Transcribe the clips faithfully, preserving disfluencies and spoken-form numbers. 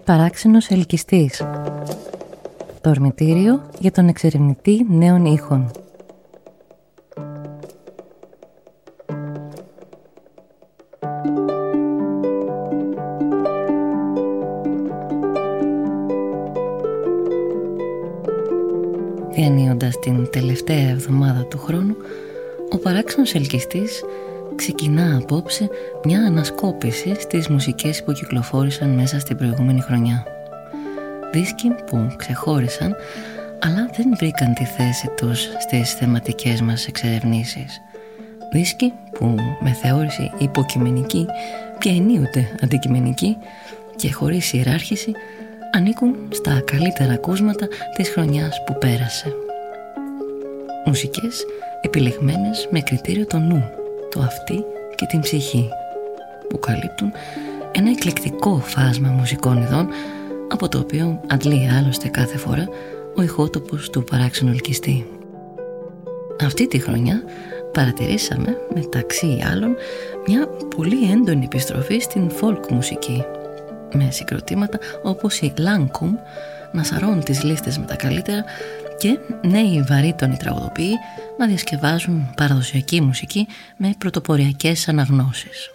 Παράξενος ελκυστής. Το ορμητήριο για τον εξερευνητή νέων ήχων. Διανύοντας την τελευταία εβδομάδα του χρόνου, ο παράξενος ελκυστής ξεκινά απόψε μια ανασκόπηση στις μουσικές που κυκλοφόρησαν μέσα στην προηγούμενη χρονιά. Δίσκοι που ξεχώρισαν, αλλά δεν βρήκαν τη θέση τους στις θεματικές μας εξερευνήσεις. Δίσκοι που με θεώρηση υποκειμενική και ενίοτε αντικειμενική και χωρίς ιεράρχηση ανήκουν στα καλύτερα ακούσματα της χρονιάς που πέρασε. Μουσικές επιλεγμένες με κριτήριο το νου, το αυτί και την ψυχή, που καλύπτουν ένα εκλεκτικό φάσμα μουσικών ειδών, από το οποίο αντλεί άλλωστε κάθε φορά ο ηχότοπος του παράξενου ελκυστή. Αυτή τη χρονιά παρατηρήσαμε μεταξύ άλλων μια πολύ έντονη επιστροφή στην folk μουσική, με συγκροτήματα όπως η Lancome να σαρώνουν τις λίστες με τα καλύτερα και νέοι βαρύτονοι τραγουδοποιοί να διασκευάζουν παραδοσιακή μουσική με πρωτοποριακές αναγνώσεις.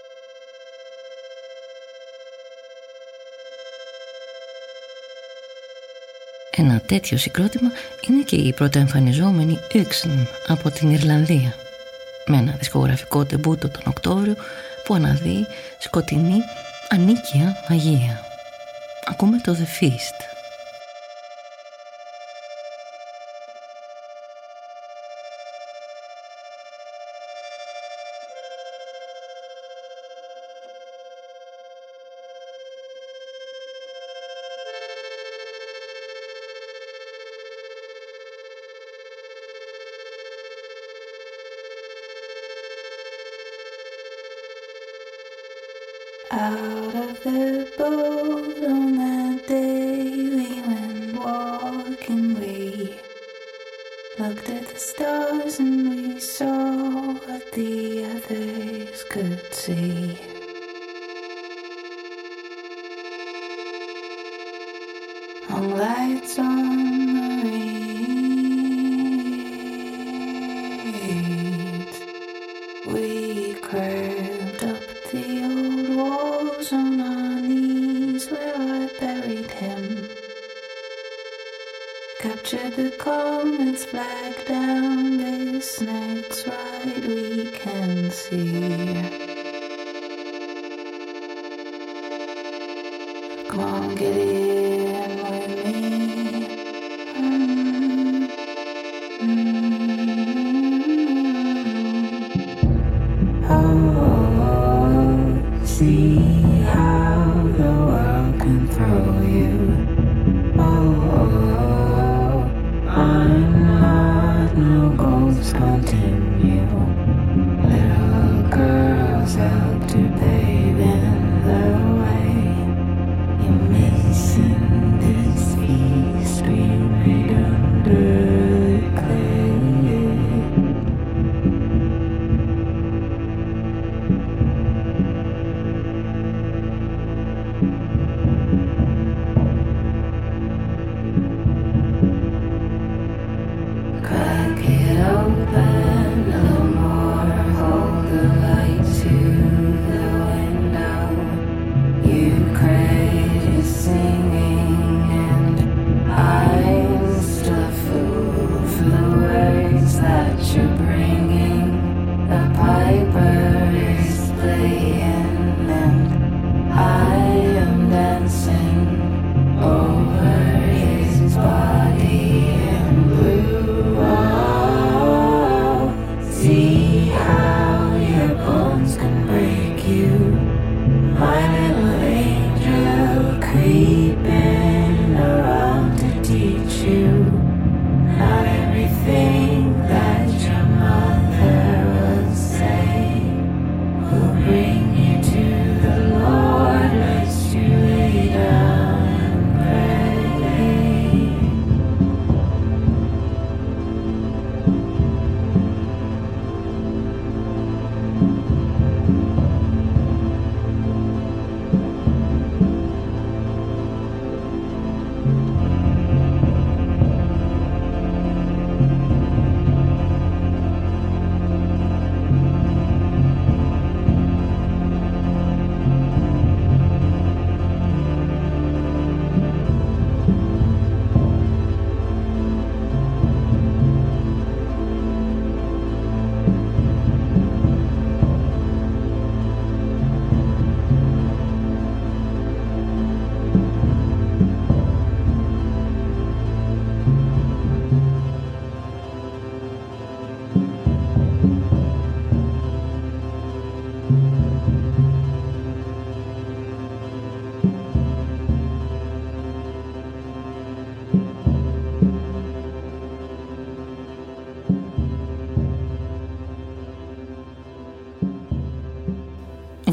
Ένα τέτοιο συγκρότημα είναι και η πρωτοεμφανιζόμενη Uxn από την Ιρλανδία, με ένα δισκογραφικό τεμπούτο τον Οκτώβριο που αναδύει σκοτεινή ανίκια μαγεία. Ακούμε το The Feast. Out of the boat on that day we went walking, we looked at the stars and we saw what the others could see. Hung lights on the reeds, we crept up the old walls on our knees where I buried him. Captured the comet's flag down this next ride we can see. Come on, get in with me. Mm, mm. Oh, see how the world can throw you. Oh, I'm not no ghost haunting you. Little girls help to bathe in the way you're missing.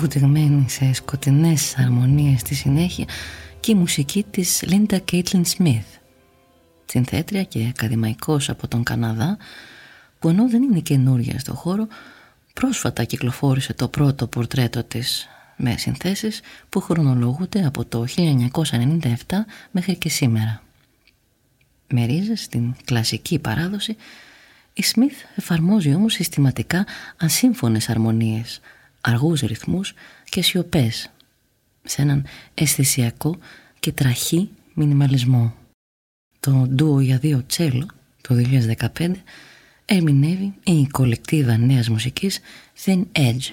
βουτυγμένη σε σκοτεινές αρμονίες στη συνέχεια και η μουσική της Linda Caitlin Smith, συνθέτρια και ακαδημαϊκός από τον Καναδά, που ενώ δεν είναι καινούρια στο χώρο, πρόσφατα κυκλοφόρησε το πρώτο πορτρέτο της με συνθέσεις που χρονολογούνται από το χίλια εννιακόσια ενενήντα επτά μέχρι και σήμερα. Με ρίζες στην κλασική παράδοση, η Smith εφαρμόζει όμως συστηματικά ασύμφωνες αρμονίες, αργούς ρυθμούς και σιωπές σε έναν αισθησιακό και τραχή μινιμαλισμό. Το ντουο για δύο τσέλο το δύο χιλιάδες δεκαπέντε ερμηνεύει η κολεκτίβα νέας μουσικής Thin Edge.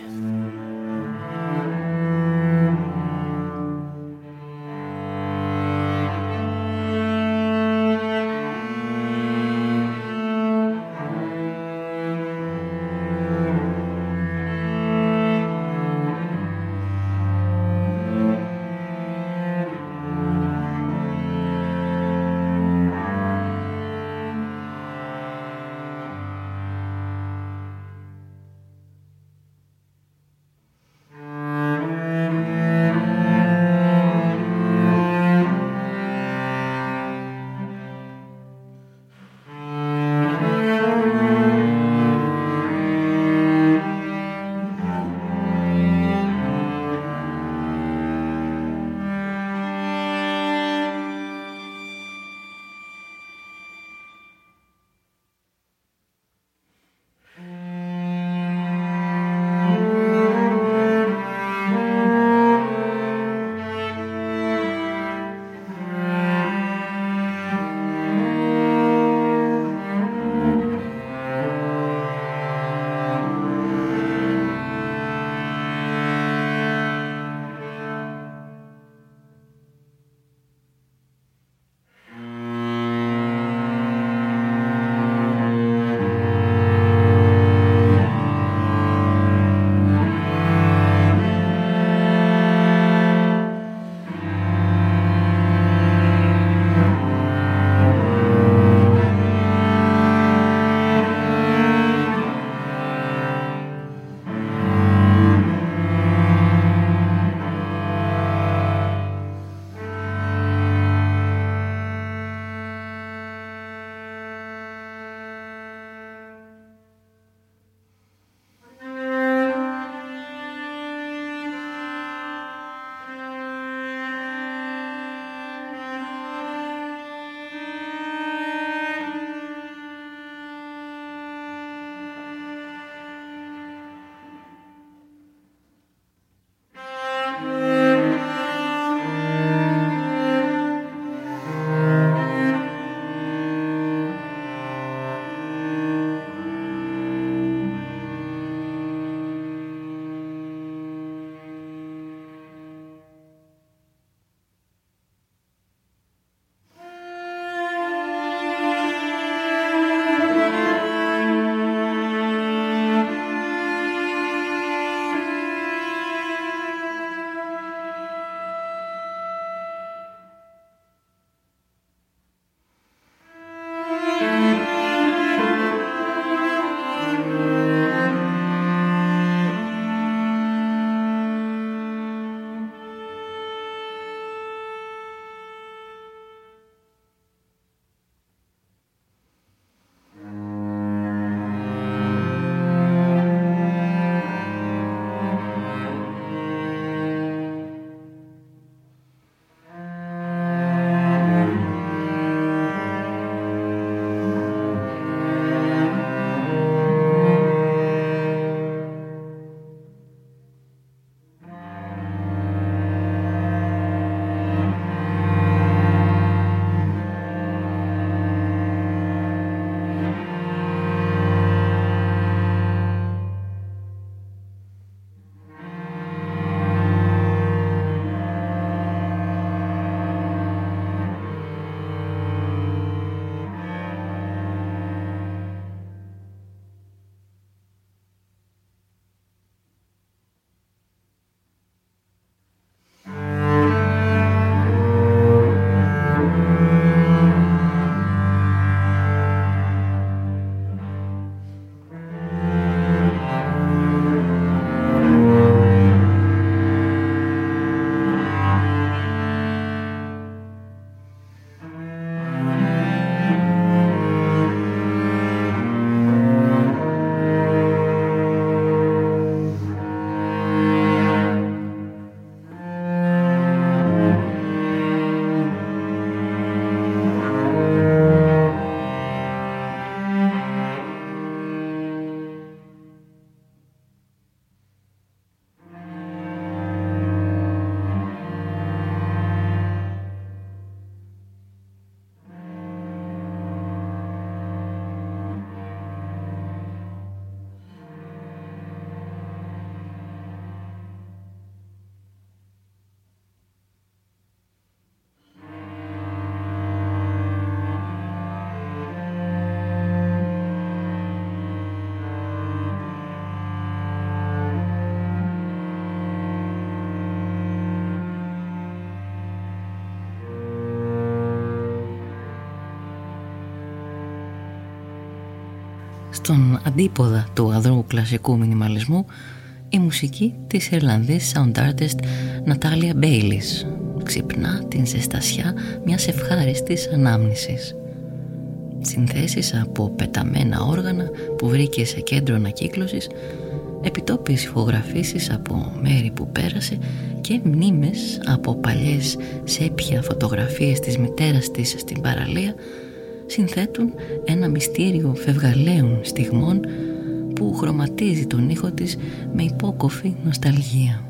στον αντίποδα του αδρού κλασικού μινιμαλισμού η μουσική της Ιρλανδής sound artist Νατάλια Μπέιλις ξυπνά την ζεστασιά μιας ευχάριστης ανάμνησης. Συνθέσεις από πεταμένα όργανα που βρήκε σε κέντρο ανακύκλωσης, επιτόπιες ηχογραφήσεις από μέρη που πέρασε και μνήμες από παλιές σέπια φωτογραφίες της μητέρας της στην παραλία συνθέτουν ένα μυστήριο φευγαλαίων στιγμών που χρωματίζει τον ήχο της με υπόκοφη νοσταλγία.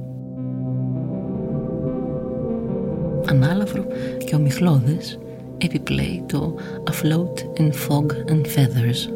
Ανάλαφρο και ομιχλώδες επιπλέει το Afloat in Fog and Feathers.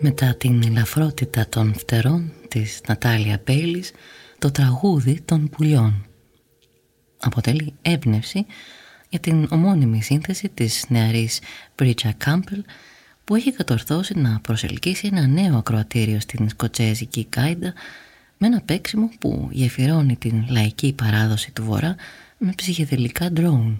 Μετά την ελαφρότητα των φτερών της Νατάλια Μπέιλις, το τραγούδι των πουλιών αποτελεί έμπνευση για την ομώνυμη σύνθεση της νεαρής Μπρίτσα Κάμπελ, που έχει κατορθώσει να προσελκύσει ένα νέο ακροατήριο στην σκοτσέζικη κάιντα με ένα παίξιμο που γεφυρώνει την λαϊκή παράδοση του Βορρά με ψυχεδελικά ντρόουν.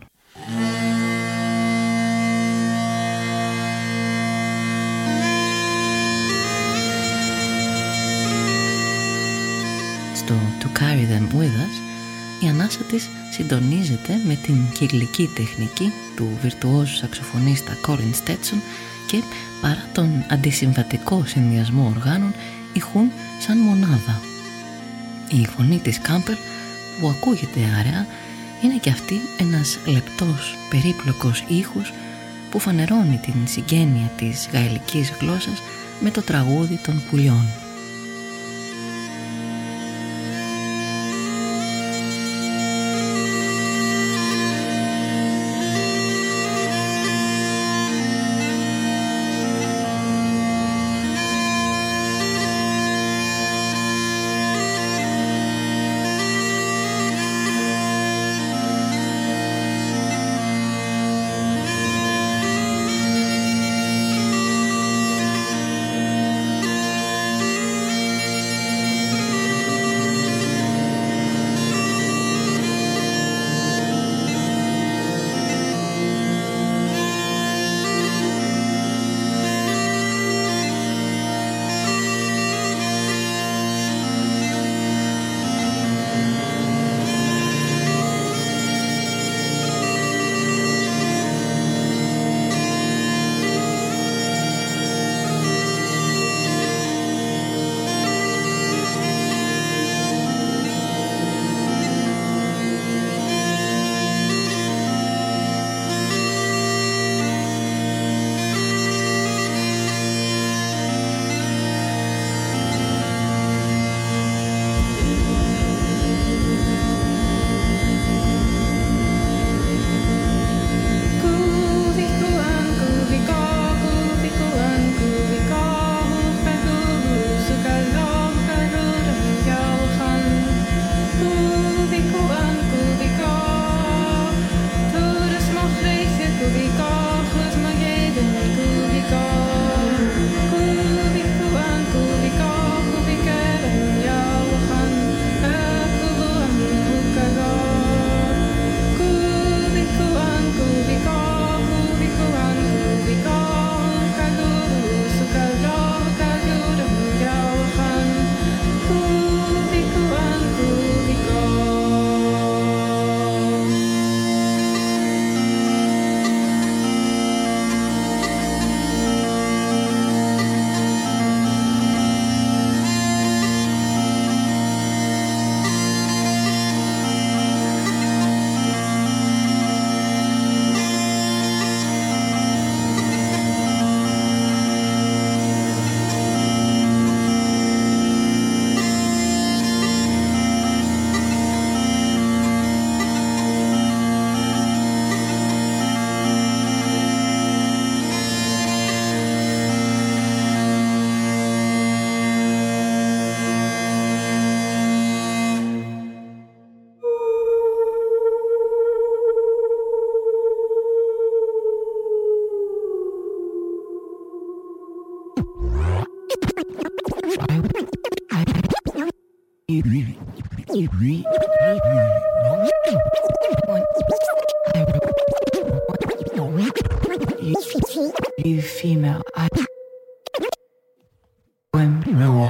Στο To Carry Them With Us, η ανάσα της συντονίζεται με την κυκλική τεχνική του βιρτουόζου σαξοφωνίστα Colin Stetson και παρά τον αντισυμβατικό συνδυασμό οργάνων ηχούν σαν μονάδα. Η φωνή της Κάμπελ, που ακούγεται αραιά, είναι και αυτή ένας λεπτός περίπλοκος ήχος που φανερώνει την συγγένεια της γαλλικής γλώσσας με το τραγούδι των πουλιών. You female, I women.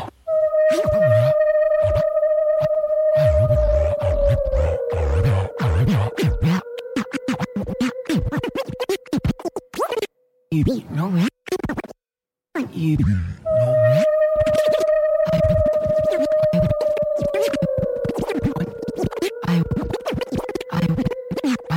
You know it. You know it. I, I, I, I, I,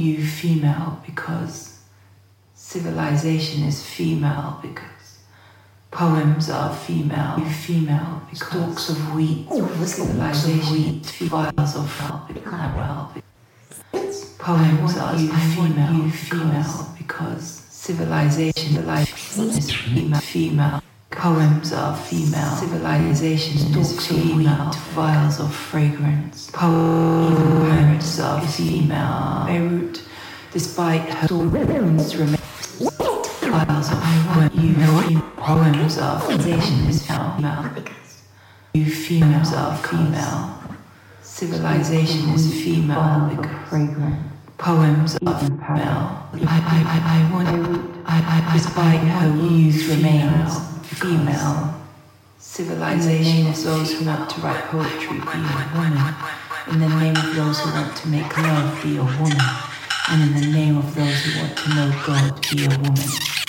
you female because civilization is female because poems are female. You female because stalks of wheat, civilization, wheat, vials of well. Poems are you female. You female because civilization, life is female. Female. Poems are female. Civilization is female. Vials of fragrance. Poems are female. Beirut, despite her thorns, remain. Vials of you. Poems are civilization is female. You females are female. Civilization is female. Fragrant. Poems are female. I I I I want. I I despite her youth remains. Female. Civilization is those who want to write poetry, be a woman. In the name of those who want to make love, be a woman. And in the name of those who want to know God, be a woman.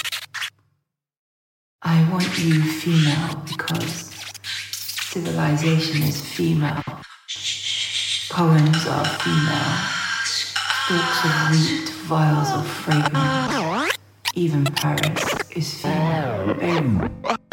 I want you female because civilization is female. Poems are female. Stalks of wheat, vials of fragrance. Even Paris is female. Baby.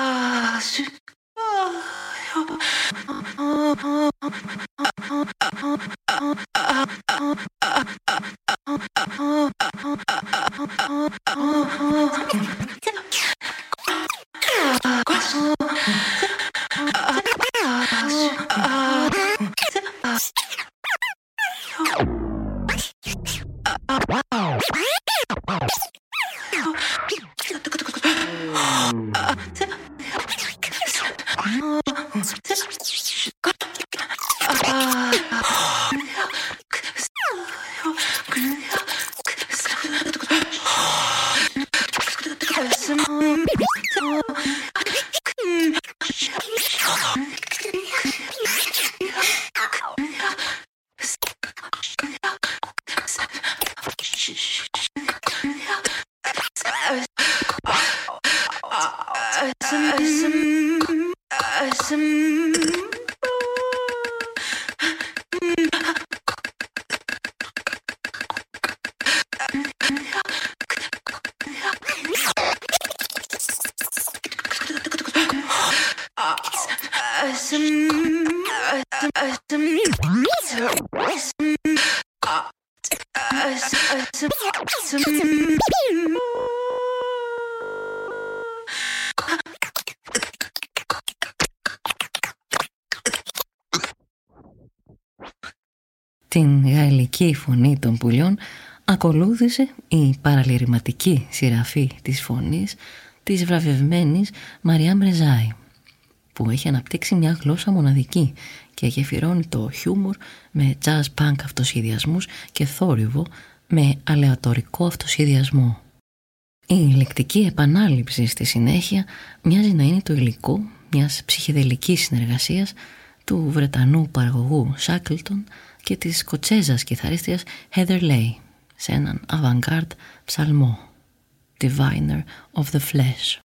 Την γαλλική φωνή των πουλιών ακολούθησε η παραλυρηματική σειραφή της φωνής της βραβευμένης Μαριάμ Ρεζάη, που έχει αναπτύξει μια γλώσσα μοναδική και γεφυρώνει το χιούμορ με jazz punk αυτοσχεδιασμούς και θόρυβο με αλεατορικό αυτοσχεδιασμό. Η λεκτική επανάληψη στη συνέχεια μοιάζει να είναι το υλικό μιας ψυχεδελικής συνεργασίας του Βρετανού παραγωγού Shackleton και της Σκοτσέζας κιθαρίστριας Heather Lay σε έναν avant-garde ψαλμό, Diviner of the Flesh.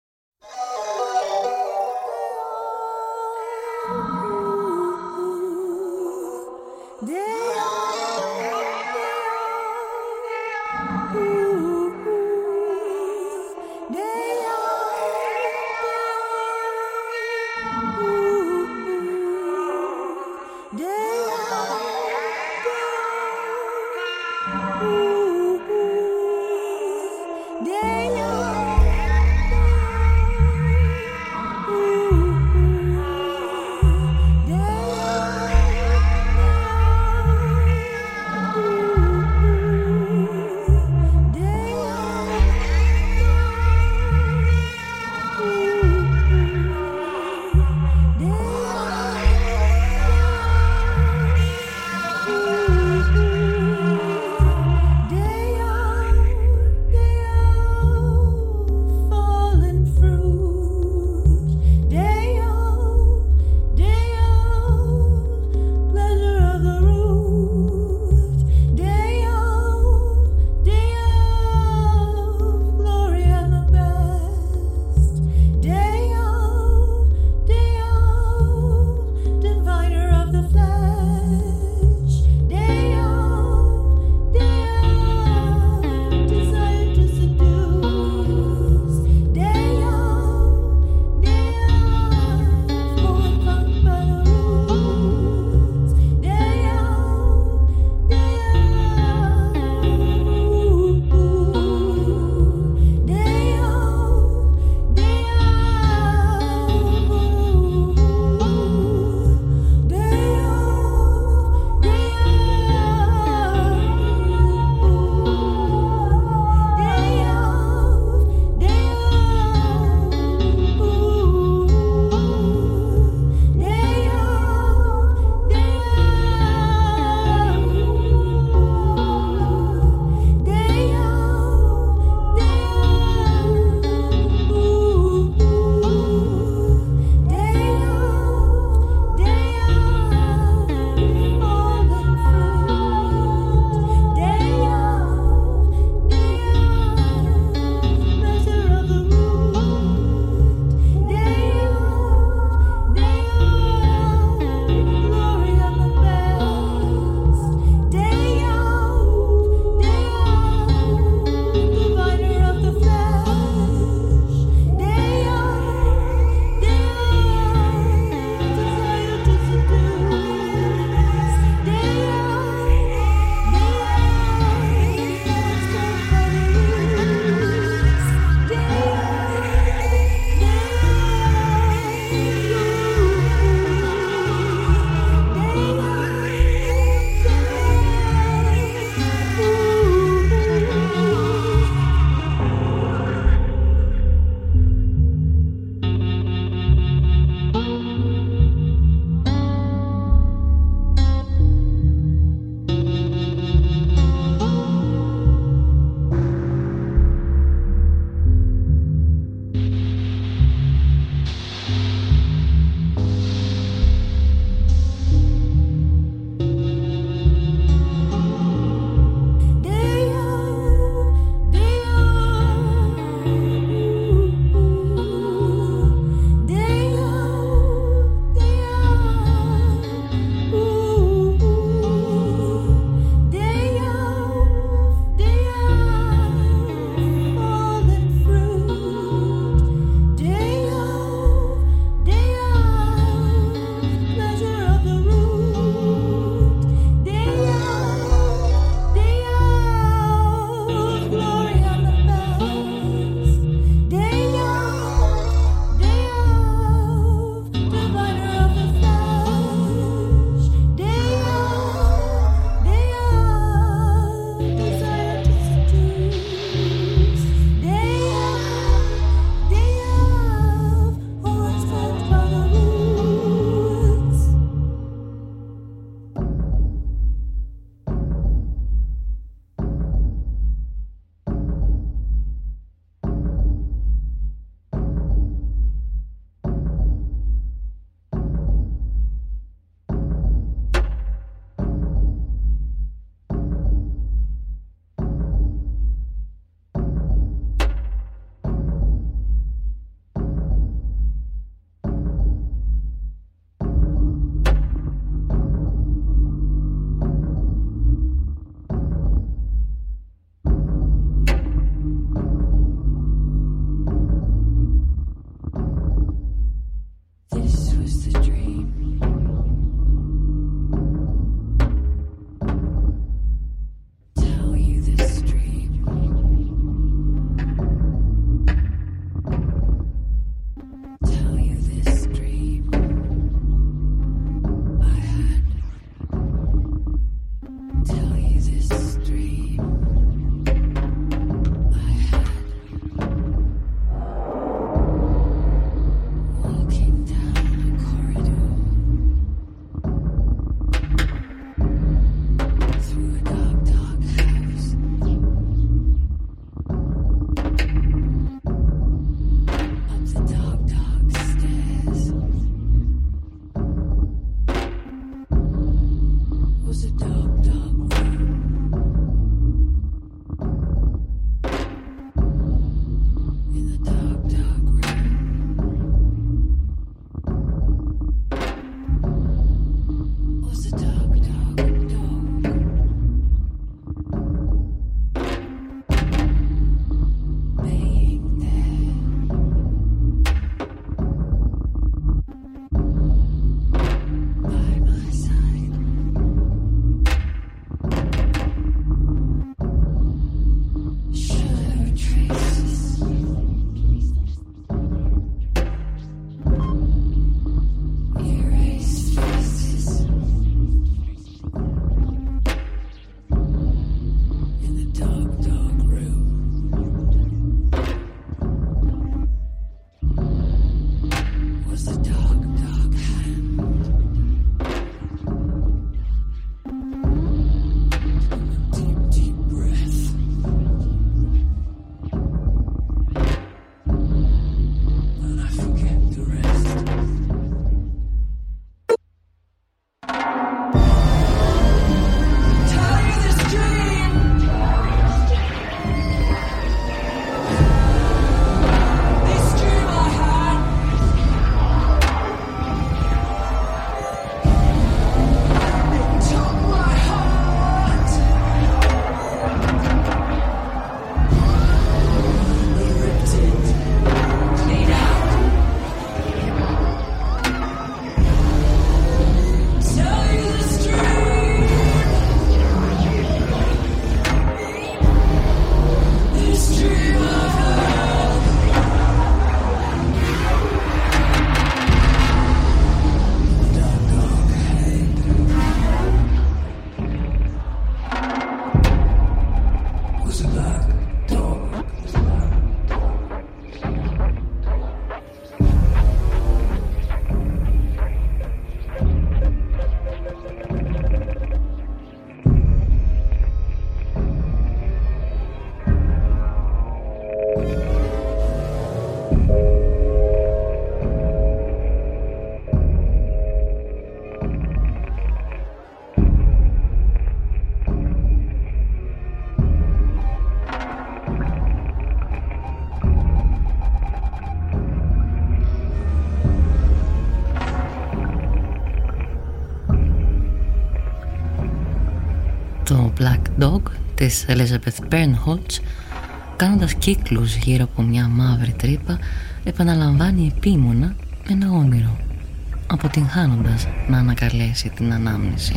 Το Black Dog της Elizabeth Bernholtz, κάνοντας κύκλους γύρω από μια μαύρη τρύπα, επαναλαμβάνει επίμονα ένα όνειρο, αποτυγχάνοντας να ανακαλέσει την ανάμνηση.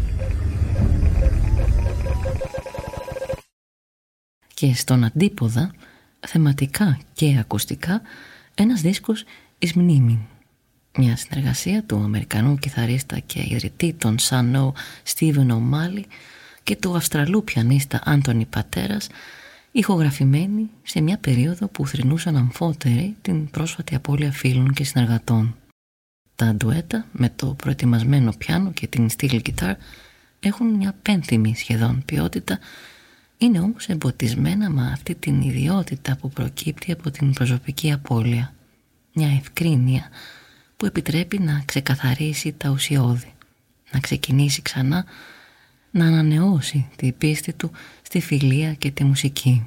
Και στον αντίποδα, θεματικά και ακουστικά, ένας δίσκος εις μνήμην. Μια συνεργασία του Αμερικανού κιθαρίστα και ιδρυτή των Sun-O Stephen O'Malley και του Αυστραλού πιανίστα Άντονι Πατέρας, ηχογραφημένη σε μια περίοδο που θρηνούσαν αμφότεροι την πρόσφατη απώλεια φίλων και συνεργατών. Τα ντουέτα με το προετοιμασμένο πιάνο και την steel guitar έχουν μια πένθυμη σχεδόν ποιότητα, είναι όμως εμποτισμένα με αυτή την ιδιότητα που προκύπτει από την προσωπική απώλεια. Μια ευκρίνεια που επιτρέπει να ξεκαθαρίσει τα ουσιώδη, να ξεκινήσει ξανά, να ανανεώσει την πίστη του στη φιλία και τη μουσική.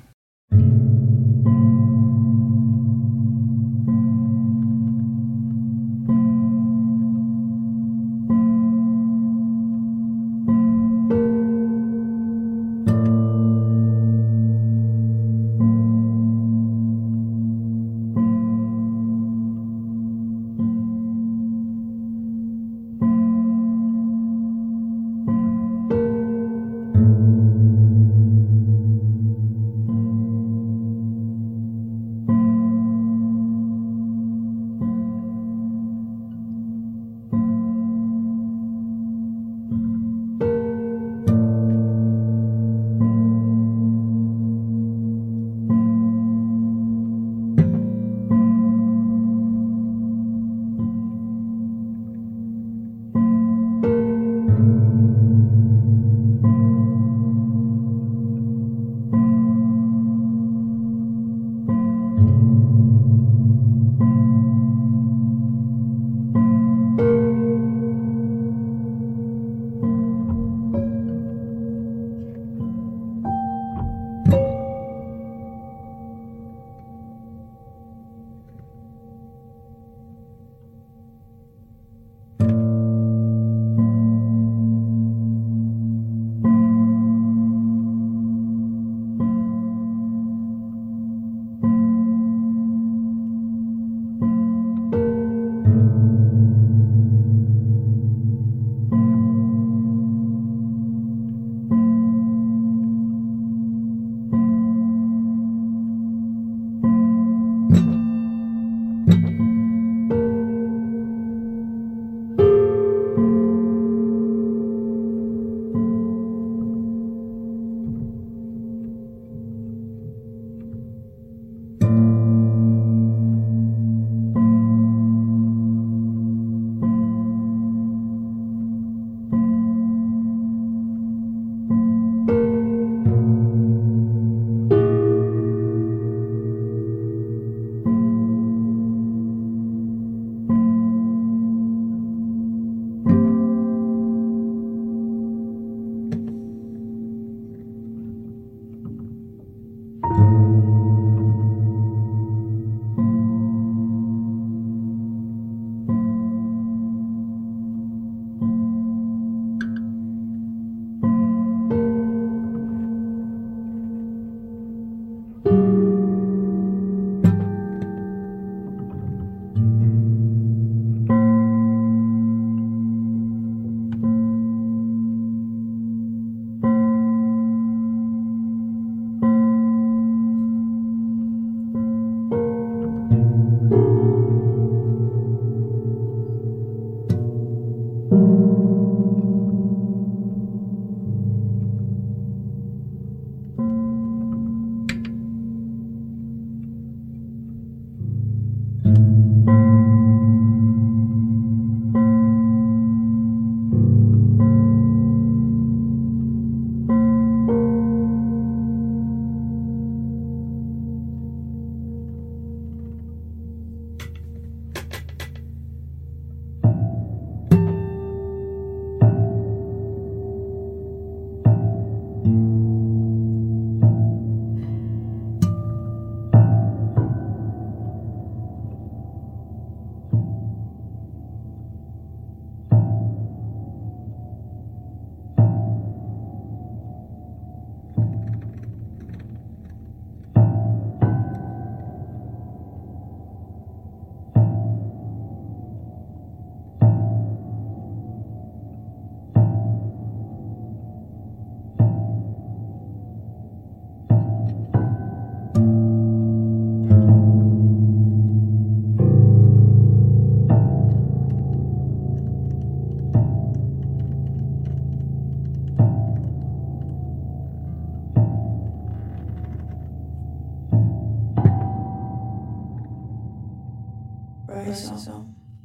Rise up.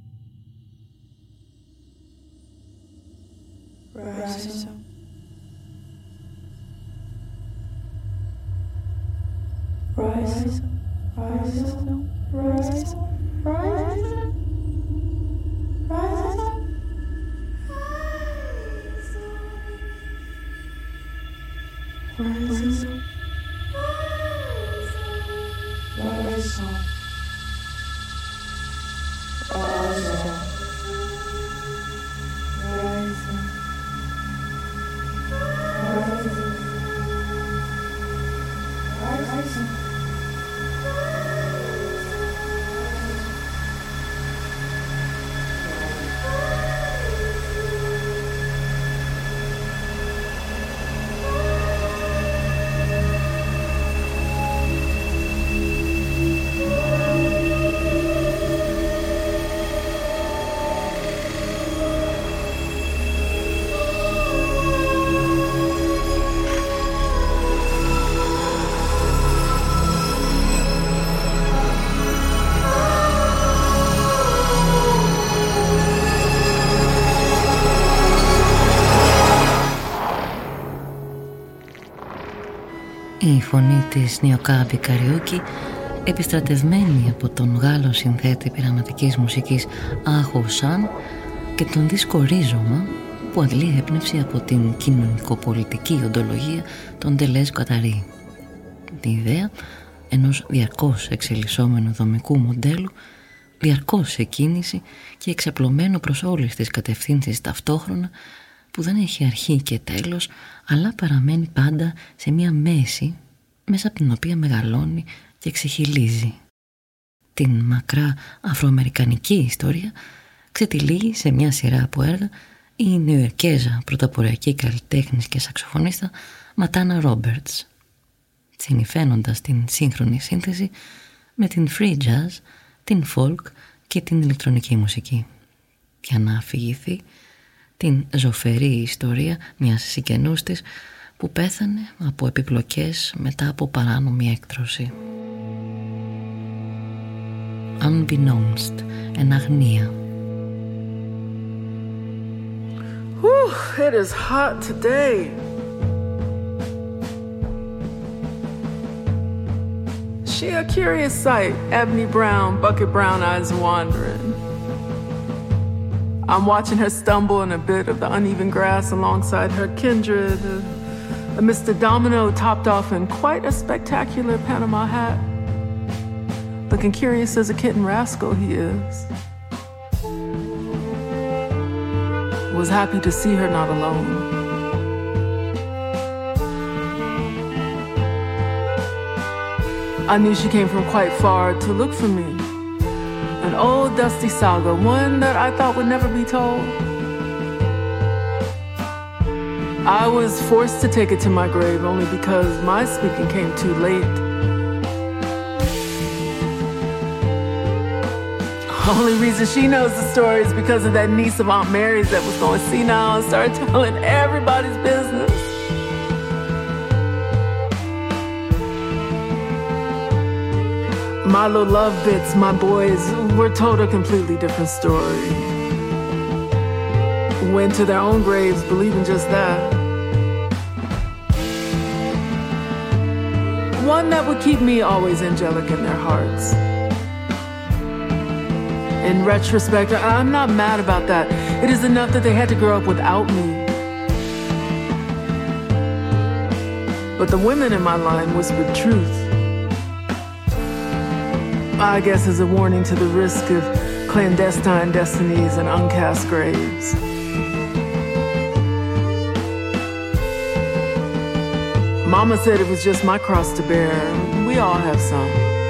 Rise up. Rise up. Rise up. Rise up. Rise up. Rise up. Rise up. Rise up. Rise up. Rise up. Rise up. Η φωνή της Νιοκάμπι Καριούκι, επιστρατευμένη από τον Γάλλο συνθέτη πειραματικής μουσικής Άχο Σαν και τον δίσκο Ρίζωμα, που αντλεί έμπνευση από την κοινωνικοπολιτική οντολογία των Τελέζ Καταρί. Τη ιδέα ενός διαρκώς εξελισσόμενου δομικού μοντέλου, διαρκώς σε κίνηση και εξαπλωμένο προς όλες τις κατευθύνσεις ταυτόχρονα, που δεν έχει αρχή και τέλος, αλλά παραμένει πάντα σε μία μέση μέσα από την οποία μεγαλώνει και ξεχυλίζει. Την μακρά αφροαμερικανική ιστορία ξετυλίγει σε μια σειρά από έργα η Νιουερκέζα πρωτοποριακή καλλιτέχνης και σαξοφωνίστα Ματάνα Ρόμπερτς, συνυφαίνοντας την σύγχρονη σύνθεση με την free jazz, την folk και την ηλεκτρονική μουσική, για να αφηγηθεί την ζωφερή ιστορία μιας συγγενούς της που πέθανε από επιπλοκές μετά από παράνομη έκτρωση. Unbeknownst, εν αγνία. Whew, it is hot today. She a curious sight, ebony brown, bucket brown eyes wandering. I'm watching her stumble in a bit of the uneven grass alongside her kindred, uh, a Mister Domino topped off in quite a spectacular Panama hat. Looking curious as a kitten rascal he is. Was happy to see her not alone. I knew she came from quite far to look for me. An old dusty saga, one that I thought would never be told. I was forced to take it to my grave only because my speaking came too late. Only reason she knows the story is because of that niece of Aunt Mary's that was going senile and started telling everybody's business. My little love bits, my boys, were told a completely different story. Went to their own graves believing just that. One that would keep me always angelic in their hearts. In retrospect, I'm not mad about that. It is enough that they had to grow up without me. But the women in my line whispered truth. I guess as a warning to the risk of clandestine destinies and uncast graves. Mama said it was just my cross to bear. We all have some.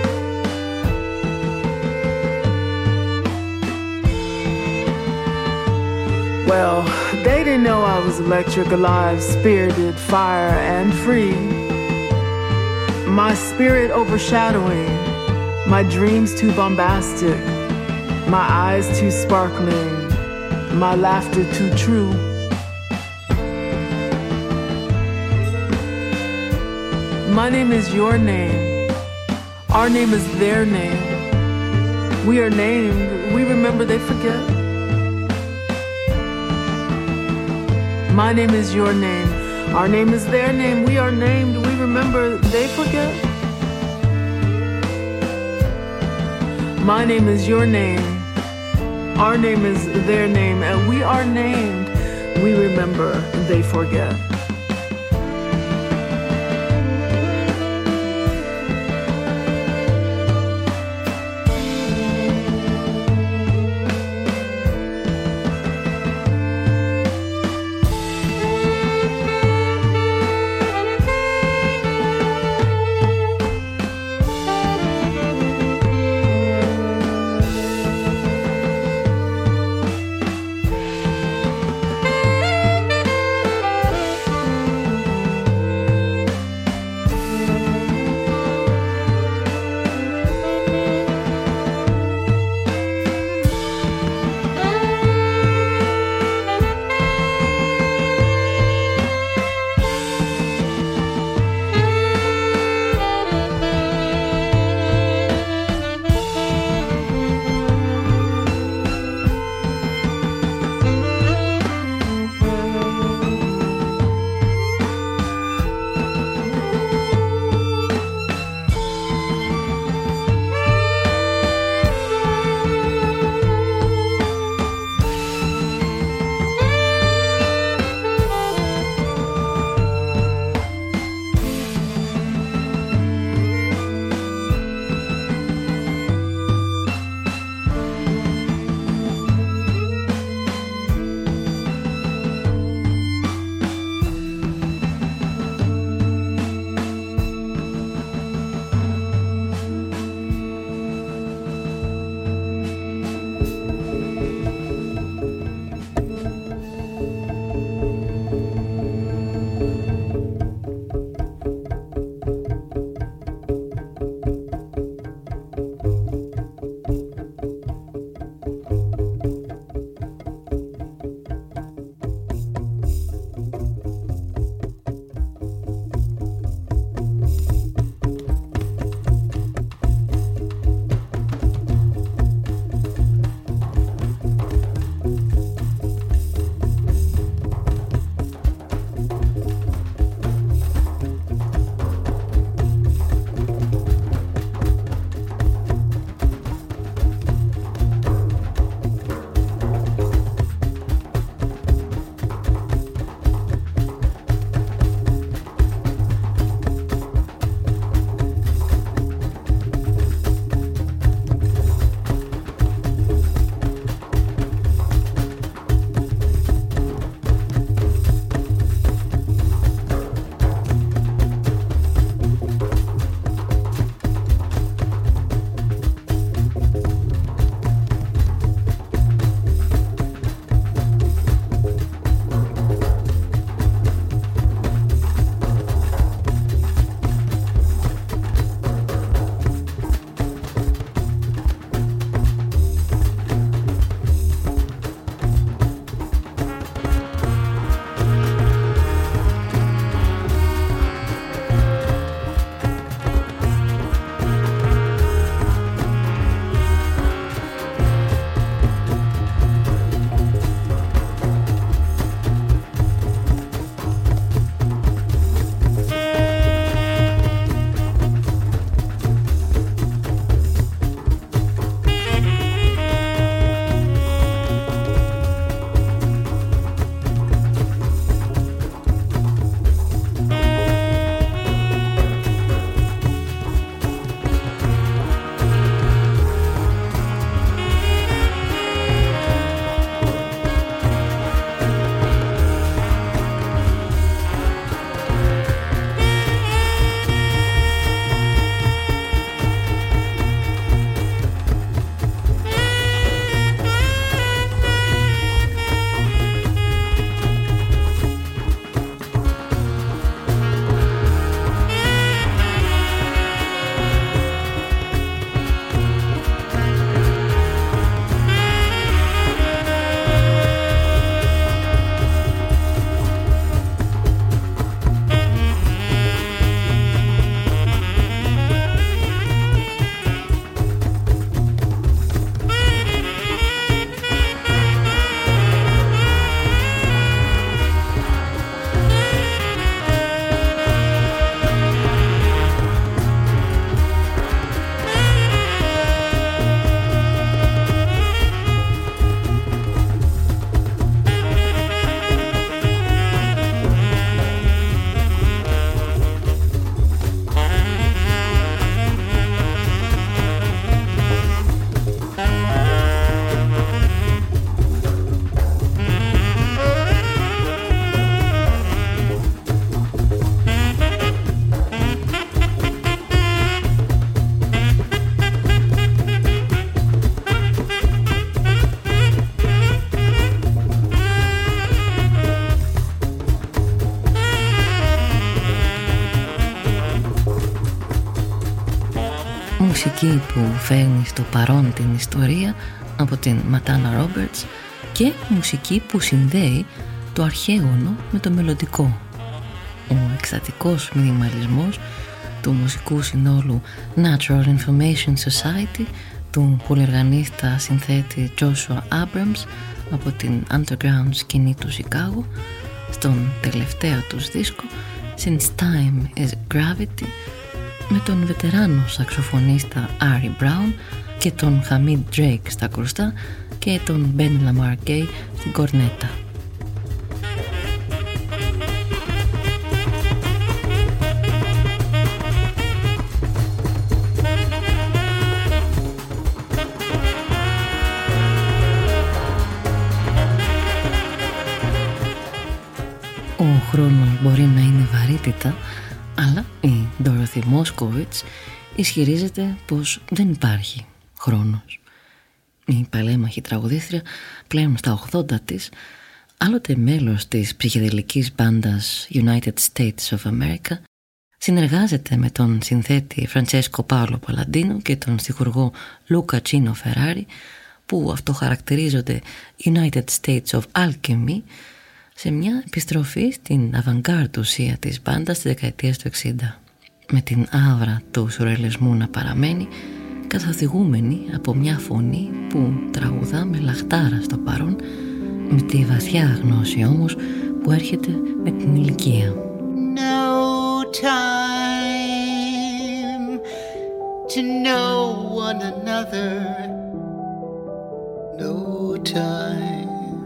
Well, they didn't know I was electric, alive, spirited, fire, and free. My spirit overshadowing, my dreams too bombastic, my eyes too sparkling, my laughter too true. My name is your name. Our name is their name. We are named, we remember, they forget. My name is your name. Our name is their name. We are named, we remember, they forget. My name is your name. Our name is their name. And we are named, we remember, they forget. μουσική που φέρνει στο παρόν την ιστορία από την Ματάνα Ρόμπερτς και μουσική που συνδέει το αρχαίγωνο με το μελλοντικό. Ο εκστατικός μινιμαλισμός του μουσικού συνόλου Natural Information Society του πολυεργανίστα συνθέτη Joshua Abrams από την underground σκηνή του Σικάγο στον τελευταίο τους δίσκο Since Time is Gravity, με τον βετεράνο σαξοφωνίστα Ari Brown και τον Hamid Drake στα κρουστά και τον Ben Lamar Gay στην κορνέτα. Ο χρόνος μπορεί να είναι βαρύτητα, αλλά η Dorothy Moskowitz ισχυρίζεται πως δεν υπάρχει χρόνος. Η παλέμαχη τραγουδίστρια, πλέον στα ογδόντα της, άλλοτε μέλος της ψυχεδελικής μπάντας United States of America, συνεργάζεται με τον συνθέτη Francesco Paolo Palladino και τον στιχουργό Luca Cino Ferrari, που αυτοχαρακτηρίζονται United States of Alchemy, σε μια επιστροφή στην avant-garde ουσία της μπάντας στις δεκαετίες του εξήντα, με την άβρα του σουρεαλισμού να παραμένει, καθοδηγούμενη από μια φωνή που τραγουδά με λαχτάρα στο παρόν, με τη βαθιά γνώση όμως που έρχεται με την ηλικία. No time to know one another, no time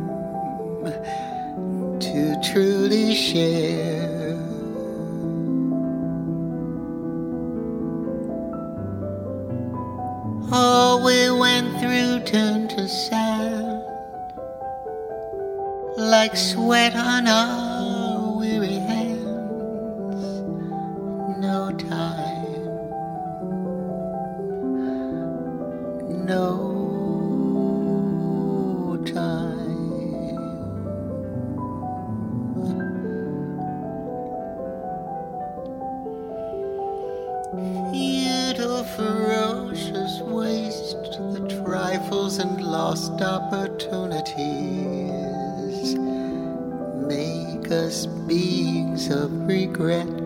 to truly share. All we went through turned to sand, like sweat on our weary hands. No time, no time. Futile, ferocious waste, the trifles and lost opportunities make us beings of regret,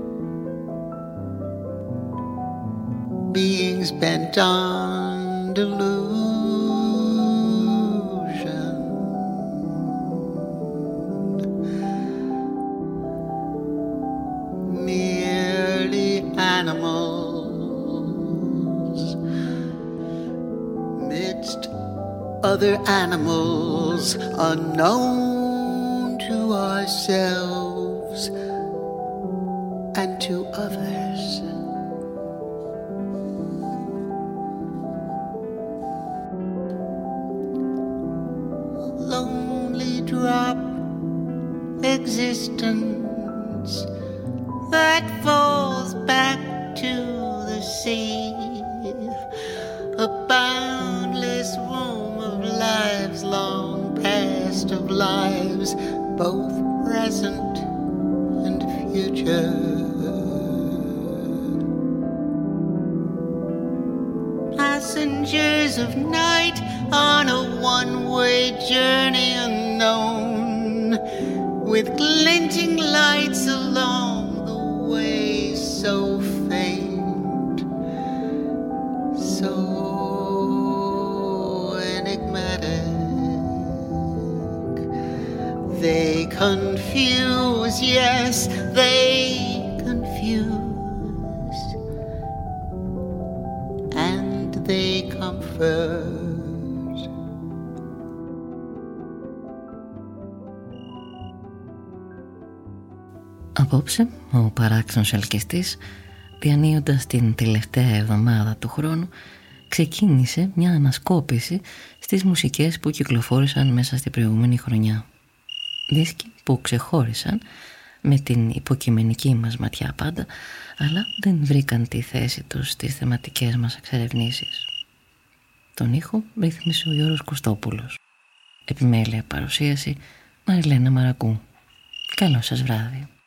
beings bent on delusion. Merely animals midst other animals unknown to ourselves and to others. Lonely drop existence that falls back to the sea, a boundless womb of lives long past, of lives both present and future. Passengers of night on a one-way journey unknown, with glinting lights along the way, so faint, so enigmatic. They confuse, yes, they confuse, and they comfort. Απόψε, ο παράξενος ελκυστής, διανύοντας την τελευταία εβδομάδα του χρόνου, ξεκίνησε μια ανασκόπηση στις μουσικές που κυκλοφόρησαν μέσα στην προηγούμενη χρονιά. Δίσκοι που ξεχώρισαν με την υποκειμενική μας ματιά πάντα, αλλά δεν βρήκαν τη θέση τους στις θεματικές μας εξερευνήσεις. Τον ήχο ρύθμισε ο Γιώργος Κωστόπουλος. Επιμέλεια παρουσίαση Μαριλένα Μαρακού. Καλό σας βράδυ.